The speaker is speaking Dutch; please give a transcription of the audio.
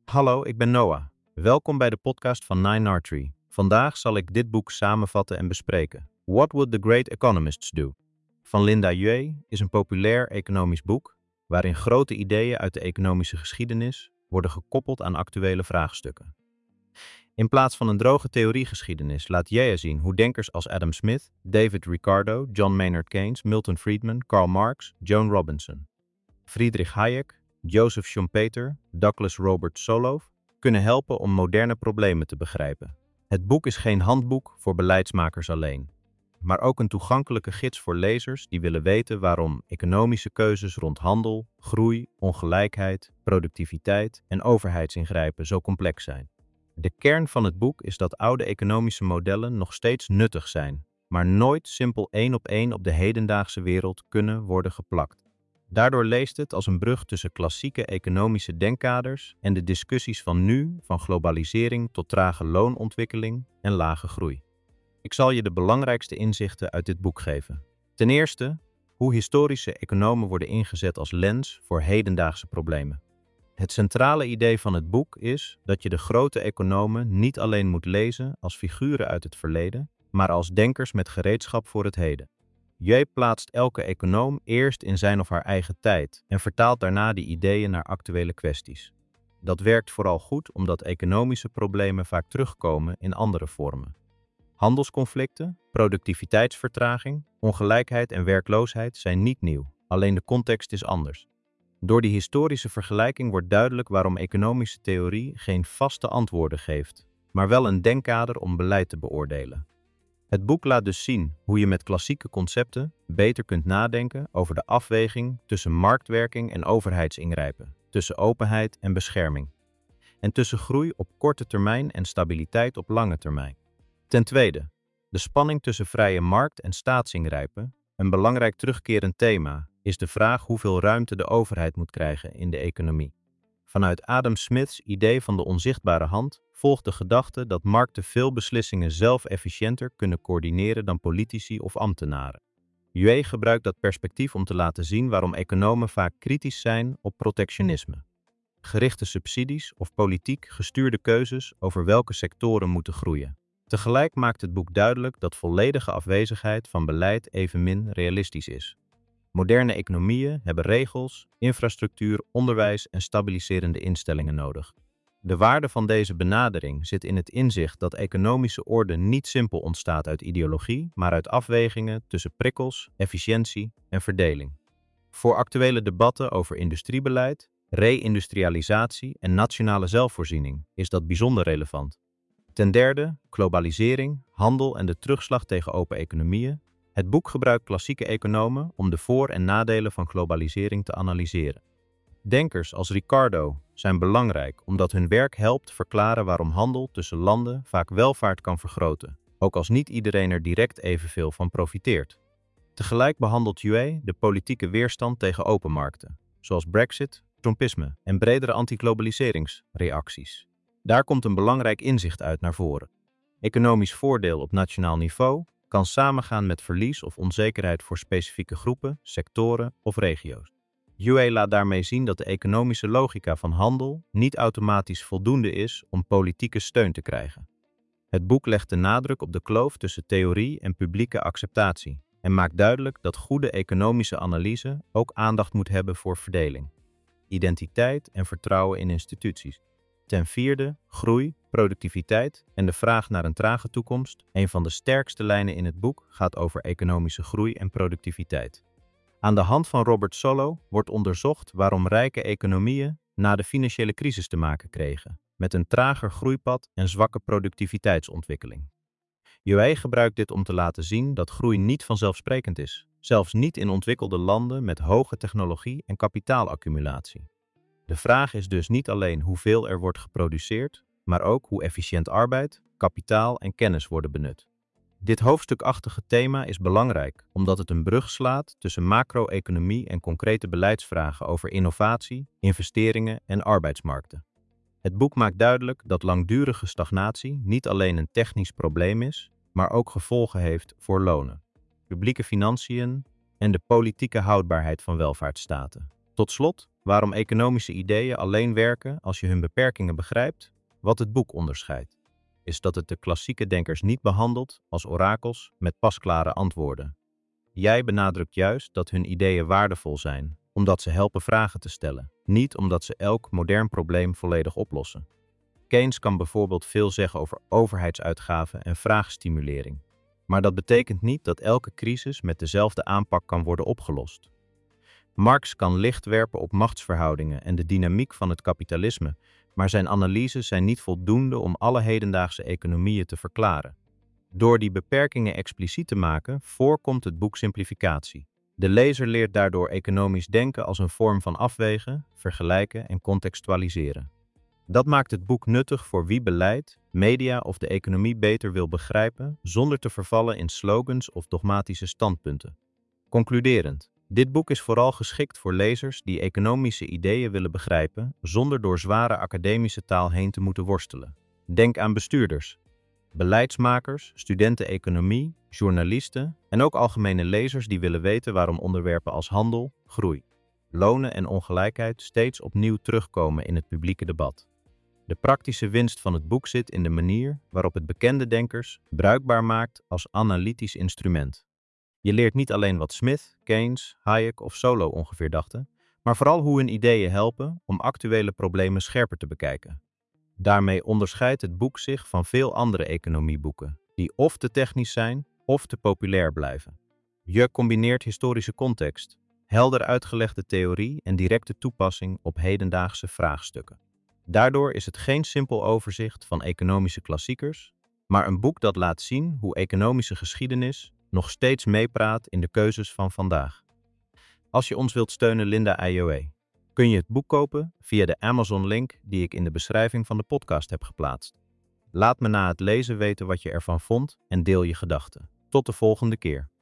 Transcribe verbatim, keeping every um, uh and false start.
Hallo, ik ben Noah. Welkom bij de podcast van Nine Artery. Vandaag zal ik dit boek samenvatten en bespreken. What Would the Great Economists Do? Van Linda Yue is een populair economisch boek waarin grote ideeën uit de economische geschiedenis worden gekoppeld aan actuele vraagstukken. In plaats van een droge theoriegeschiedenis laat Yue zien hoe denkers als Adam Smith, David Ricardo, John Maynard Keynes, Milton Friedman, Karl Marx, Joan Robinson, Friedrich Hayek, Joseph Schumpeter, Douglas Robert Solow kunnen helpen om moderne problemen te begrijpen. Het boek is geen handboek voor beleidsmakers alleen, maar ook een toegankelijke gids voor lezers die willen weten waarom economische keuzes rond handel, groei, ongelijkheid, productiviteit en overheidsingrijpen zo complex zijn. De kern van het boek is dat oude economische modellen nog steeds nuttig zijn, maar nooit simpel één op één op de hedendaagse wereld kunnen worden geplakt. Daardoor leest het als een brug tussen klassieke economische denkkaders en de discussies van nu, van globalisering tot trage loonontwikkeling en lage groei. Ik zal je de belangrijkste inzichten uit dit boek geven. Ten eerste, hoe historische economen worden ingezet als lens voor hedendaagse problemen. Het centrale idee van het boek is dat je de grote economen niet alleen moet lezen als figuren uit het verleden, maar als denkers met gereedschap voor het heden. Yue plaatst elke econoom eerst in zijn of haar eigen tijd en vertaalt daarna die ideeën naar actuele kwesties. Dat werkt vooral goed omdat economische problemen vaak terugkomen in andere vormen. Handelsconflicten, productiviteitsvertraging, ongelijkheid en werkloosheid zijn niet nieuw, alleen de context is anders. Door die historische vergelijking wordt duidelijk waarom economische theorie geen vaste antwoorden geeft, maar wel een denkkader om beleid te beoordelen. Het boek laat dus zien hoe je met klassieke concepten beter kunt nadenken over de afweging tussen marktwerking en overheidsingrijpen, tussen openheid en bescherming, en tussen groei op korte termijn en stabiliteit op lange termijn. Ten tweede, de spanning tussen vrije markt en staatsingrijpen, een belangrijk terugkerend thema, is de vraag hoeveel ruimte de overheid moet krijgen in de economie. Vanuit Adam Smith's idee van de onzichtbare hand volgt de gedachte dat markten veel beslissingen zelf efficiënter kunnen coördineren dan politici of ambtenaren. Yue gebruikt dat perspectief om te laten zien waarom economen vaak kritisch zijn op protectionisme. Gerichte subsidies of politiek gestuurde keuzes over welke sectoren moeten groeien. Tegelijk maakt het boek duidelijk dat volledige afwezigheid van beleid evenmin realistisch is. Moderne economieën hebben regels, infrastructuur, onderwijs en stabiliserende instellingen nodig. De waarde van deze benadering zit in het inzicht dat economische orde niet simpel ontstaat uit ideologie, maar uit afwegingen tussen prikkels, efficiëntie en verdeling. Voor actuele debatten over industriebeleid, re-industrialisatie en nationale zelfvoorziening is dat bijzonder relevant. Ten derde, globalisering, handel en de terugslag tegen open economieën. Het boek gebruikt klassieke economen om de voor- en nadelen van globalisering te analyseren. Denkers als Ricardo zijn belangrijk omdat hun werk helpt verklaren waarom handel tussen landen vaak welvaart kan vergroten, ook als niet iedereen er direct evenveel van profiteert. Tegelijk behandelt Yue de politieke weerstand tegen open markten, zoals Brexit, Trumpisme en bredere anti-globaliseringsreacties. Daar komt een belangrijk inzicht uit naar voren. Economisch voordeel op nationaal niveau kan samengaan met verlies of onzekerheid voor specifieke groepen, sectoren of regio's. Yue laat daarmee zien dat de economische logica van handel niet automatisch voldoende is om politieke steun te krijgen. Het boek legt de nadruk op de kloof tussen theorie en publieke acceptatie en maakt duidelijk dat goede economische analyse ook aandacht moet hebben voor verdeling, identiteit en vertrouwen in instituties. Ten vierde, groei, productiviteit en de vraag naar een trage toekomst. Een van de sterkste lijnen in het boek gaat over economische groei en productiviteit. Aan de hand van Robert Solow wordt onderzocht waarom rijke economieën na de financiële crisis te maken kregen, met een trager groeipad en zwakke productiviteitsontwikkeling. Yue gebruikt dit om te laten zien dat groei niet vanzelfsprekend is, zelfs niet in ontwikkelde landen met hoge technologie en kapitaalaccumulatie. De vraag is dus niet alleen hoeveel er wordt geproduceerd, maar ook hoe efficiënt arbeid, kapitaal en kennis worden benut. Dit hoofdstukachtige thema is belangrijk omdat het een brug slaat tussen macro-economie en concrete beleidsvragen over innovatie, investeringen en arbeidsmarkten. Het boek maakt duidelijk dat langdurige stagnatie niet alleen een technisch probleem is, maar ook gevolgen heeft voor lonen, publieke financiën en de politieke houdbaarheid van welvaartsstaten. Tot slot, Waarom economische ideeën alleen werken als je hun beperkingen begrijpt. Wat het boek onderscheidt, is dat het de klassieke denkers niet behandelt als orakels met pasklare antwoorden. Jij benadrukt juist dat hun ideeën waardevol zijn, omdat ze helpen vragen te stellen, niet omdat ze elk modern probleem volledig oplossen. Keynes kan bijvoorbeeld veel zeggen over overheidsuitgaven en vraagstimulering. Maar dat betekent niet dat elke crisis met dezelfde aanpak kan worden opgelost. Marx kan licht werpen op machtsverhoudingen en de dynamiek van het kapitalisme, maar zijn analyses zijn niet voldoende om alle hedendaagse economieën te verklaren. Door die beperkingen expliciet te maken, voorkomt het boek simplificatie. De lezer leert daardoor economisch denken als een vorm van afwegen, vergelijken en contextualiseren. Dat maakt het boek nuttig voor wie beleid, media of de economie beter wil begrijpen, zonder te vervallen in slogans of dogmatische standpunten. Concluderend, dit boek is vooral geschikt voor lezers die economische ideeën willen begrijpen, zonder door zware academische taal heen te moeten worstelen. Denk aan bestuurders, beleidsmakers, studenten economie, journalisten en ook algemene lezers die willen weten waarom onderwerpen als handel, groei, lonen en ongelijkheid steeds opnieuw terugkomen in het publieke debat. De praktische winst van het boek zit in de manier waarop het bekende denkers bruikbaar maakt als analytisch instrument. Je leert niet alleen wat Smith, Keynes, Hayek of Solow ongeveer dachten, maar vooral hoe hun ideeën helpen om actuele problemen scherper te bekijken. Daarmee onderscheidt het boek zich van veel andere economieboeken, die of te technisch zijn of te populair blijven. Je combineert historische context, helder uitgelegde theorie en directe toepassing op hedendaagse vraagstukken. Daardoor is het geen simpel overzicht van economische klassiekers, maar een boek dat laat zien hoe economische geschiedenis nog steeds meepraat in de keuzes van vandaag. Als je ons wilt steunen, Linda I O E, kun je het boek kopen via de Amazon-link die ik in de beschrijving van de podcast heb geplaatst. Laat me na het lezen weten wat je ervan vond en deel je gedachten. Tot de volgende keer.